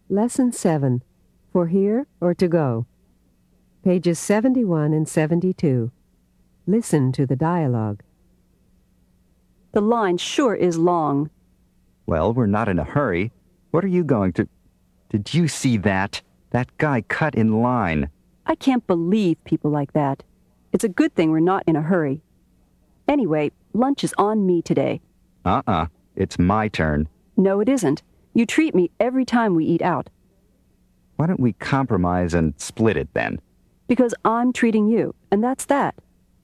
Lesson 7. For here or to go. Pages 71 and 72. Listen to the dialogue. The line sure is long. Well, we're not in a hurry. What are you going to... Did you see that? That guy cut in line. I can't believe people like that. It's a good thing we're not in a hurry. Anyway, lunch is on me today. It's my turn. No, it isn't. You treat me every time we eat out. Why don't we compromise and split it then? Because I'm treating you, and that's that.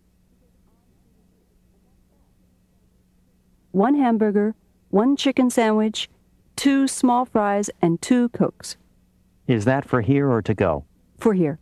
1 hamburger, 1 chicken sandwich, 2 small fries, and 2 Cokes. Is that for here or to go? For here.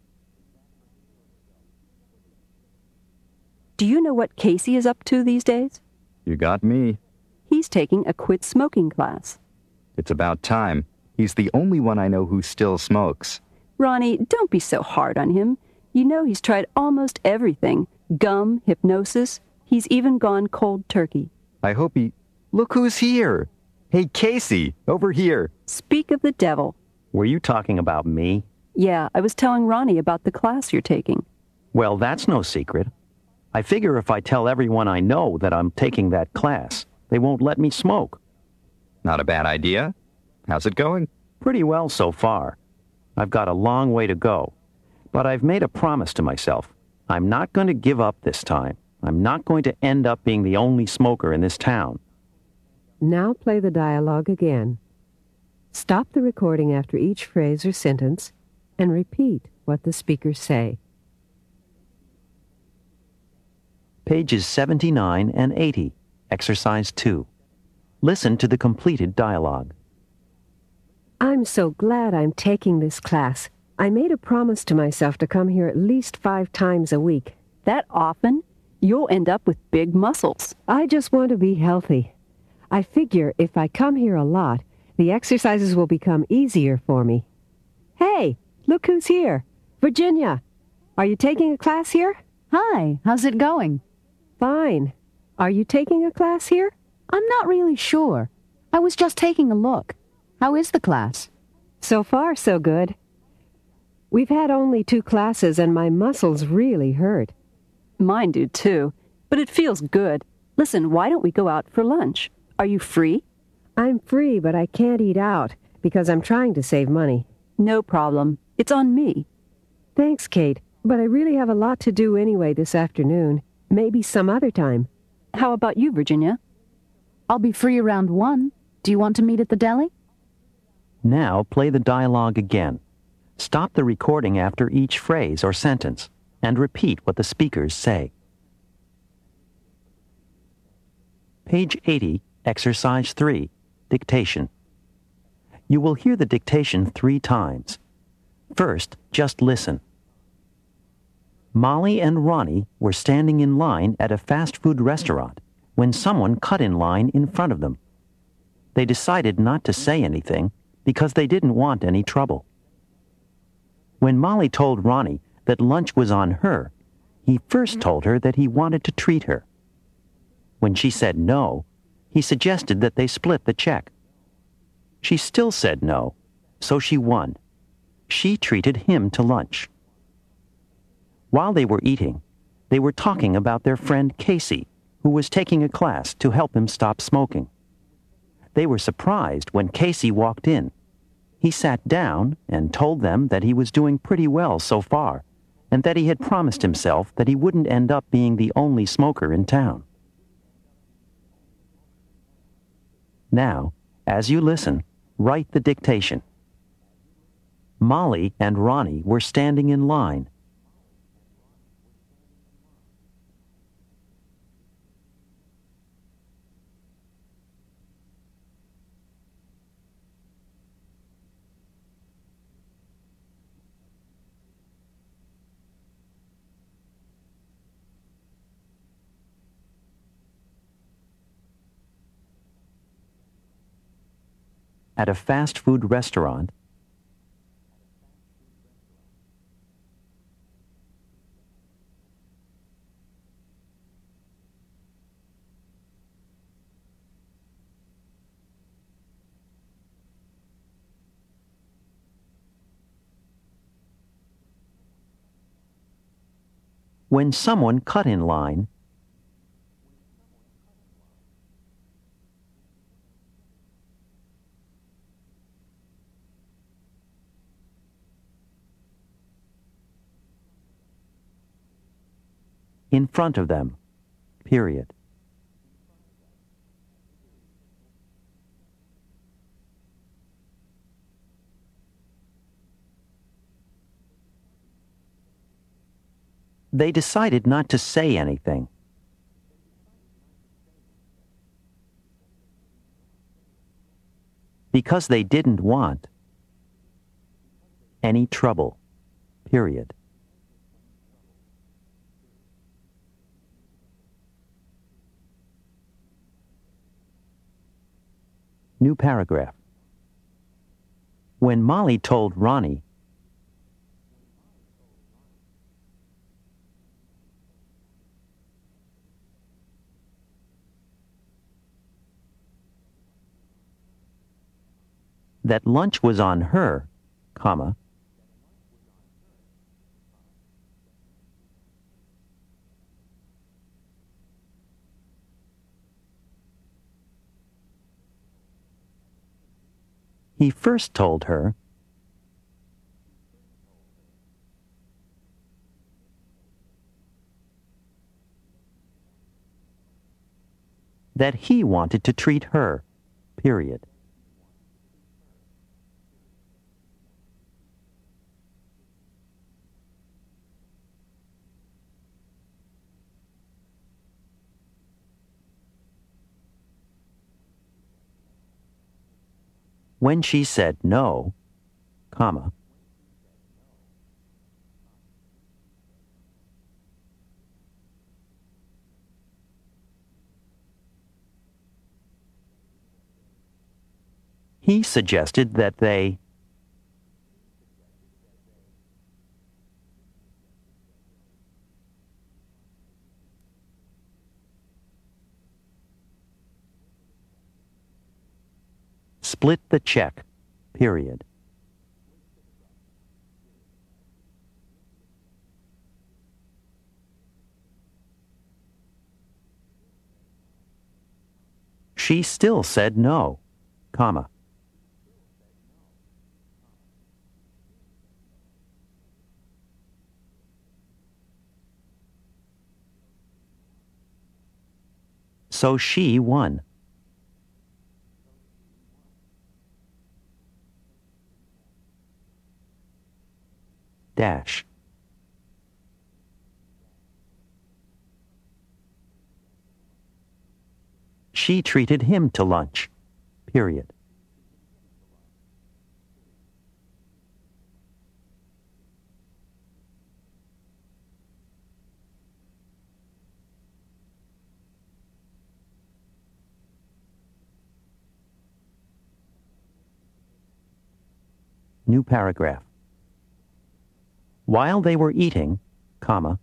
Do you know what Casey is up to these days? You got me. He's taking a quit smoking class. It's about time. He's the only one I know who still smokes. Ronnie, don't be so hard on him. You know he's tried almost everything. Gum, hypnosis. He's even gone cold turkey. I hope he... Look who's here! Hey, Casey, over here. Speak of the devil. Were you talking about me? Yeah, I was telling Ronnie about the class you're taking. Well, that's no secret. I figure if I tell everyone I know that I'm taking that class, they won't let me smoke. Not a bad idea. How's it going? Pretty well so far. I've got a long way to go. But I've made a promise to myself. I'm not going to give up this time. I'm not going to end up being the only smoker in this town. Now play the dialogue again. Stop the recording after each phrase or sentence and repeat what the speakers say. Pages 79 and 80, Exercise 2. Listen to the completed dialogue. I'm so glad I'm taking this class. I made a promise to myself to come here at least 5 times a week. That often? You'll end up with big muscles. I just want to be healthy. I figure if I come here a lot, the exercises will become easier for me. Hey, look who's here. Virginia, are you taking a class here? Hi, how's it going? Fine. Are you taking a class here? I'm not really sure. I was just taking a look. How is the class? So far, so good. We've had only 2 classes and my muscles really hurt. Mine do too, but it feels good. Listen, why don't we go out for lunch? Are you free? I'm free, but I can't eat out because I'm trying to save money. No problem. It's on me. Thanks, Kate, but I really have a lot to do anyway this afternoon. Maybe some other time. How about you, Virginia? I'll be free around 1. Do you want to meet at the deli? Now play the dialogue again. Stop the recording after each phrase or sentence and repeat what the speakers say. Page 80, Exercise 3, Dictation. You will hear the dictation 3 times. First, just listen. Molly and Ronnie were standing in line at a fast food restaurant when someone cut in line in front of them. They decided not to say anything because they didn't want any trouble. When Molly told Ronnie that lunch was on her, he first told her that he wanted to treat her. When she said no, he suggested that they split the check. She still said no, so she won. She treated him to lunch. While they were eating, they were talking about their friend Casey, who was taking a class to help him stop smoking. They were surprised when Casey walked in. He sat down and told them that he was doing pretty well so far, and that he had promised himself that he wouldn't end up being the only smoker in town. Now, as you listen, write the dictation. Molly and Ronnie were standing in line. At a fast food restaurant, When someone cut in line, in front of them, period. They decided not to say anything. Because they didn't want any trouble, period. New paragraph. When Molly told Ronnie that lunch was on her, comma, he first told her that he wanted to treat her, period. When she said no, comma, he suggested that they split the check, period. She still said no, comma. So she won. Dash. She treated him to lunch, period. New paragraph. While they were eating, comma,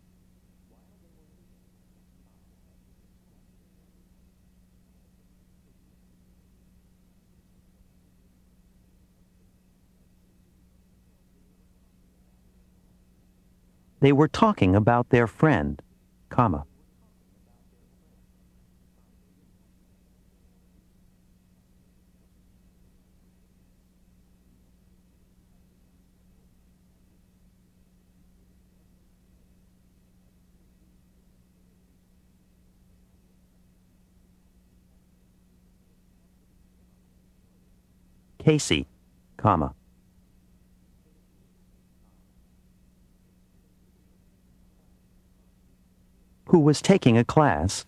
they were talking about their friend, comma. Casey, comma. Who was taking a class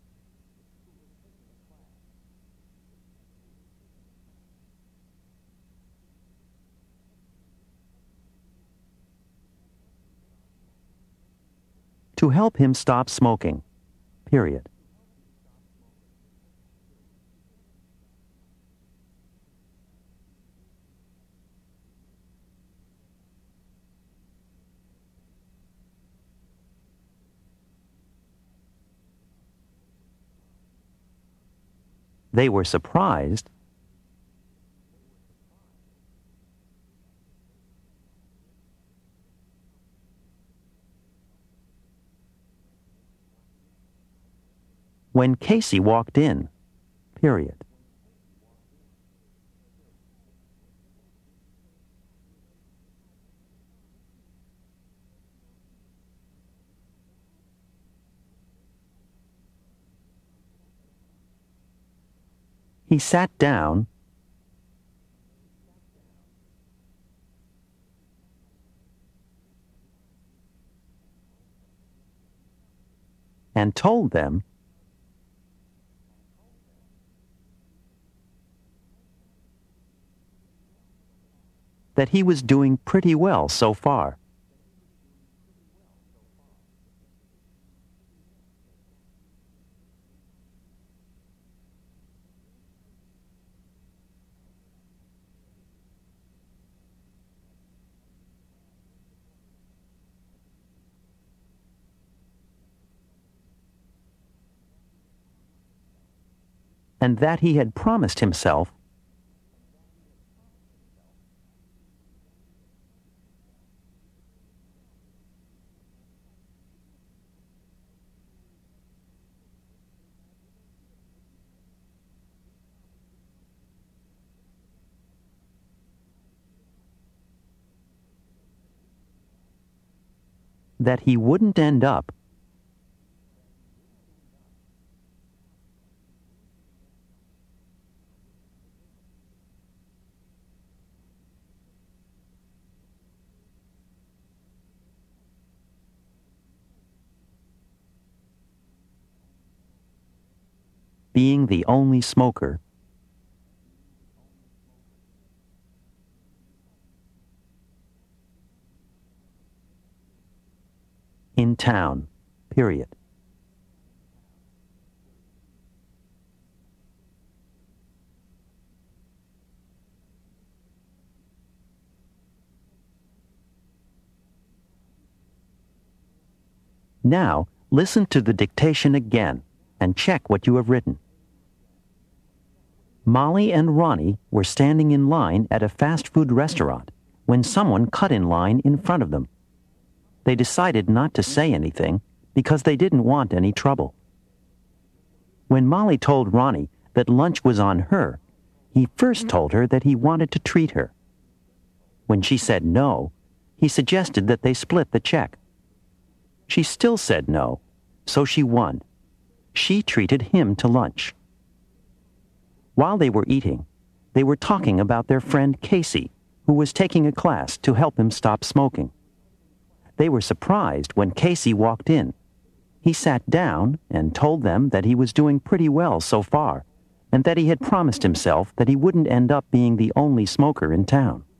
to help him stop smoking, period. They were surprised When Casey walked in, period. He sat down and told them that he was doing pretty well so far. And that he had promised himself that he wouldn't end up being the only smoker in town, period. Now, listen to the dictation again and check what you have written. Molly and Ronnie were standing in line at a fast food restaurant when someone cut in line in front of them. They decided not to say anything because they didn't want any trouble. When Molly told Ronnie that lunch was on her, he first told her that he wanted to treat her. When she said no, he suggested that they split the check. She still said no, so she won. She treated him to lunch. While they were eating, they were talking about their friend Casey, who was taking a class to help him stop smoking. They were surprised when Casey walked in. He sat down and told them that he was doing pretty well so far, and that he had promised himself that he wouldn't end up being the only smoker in town.